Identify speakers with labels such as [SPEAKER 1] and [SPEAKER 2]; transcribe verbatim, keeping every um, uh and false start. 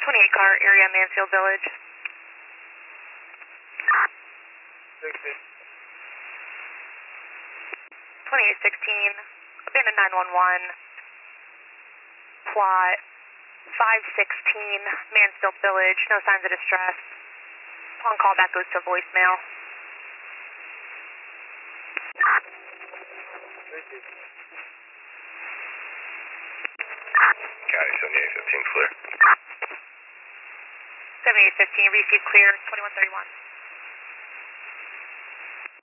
[SPEAKER 1] twenty-eight car area, Mansfield Village. twenty-eight sixteen, abandoned nine one one, plot five sixteen, Mansfield Village, no signs of distress. Upon callback goes to voicemail.
[SPEAKER 2] County seventy-eight fifteen, clear.
[SPEAKER 1] seventy-eight fifteen, receive clear, twenty-one thirty-one.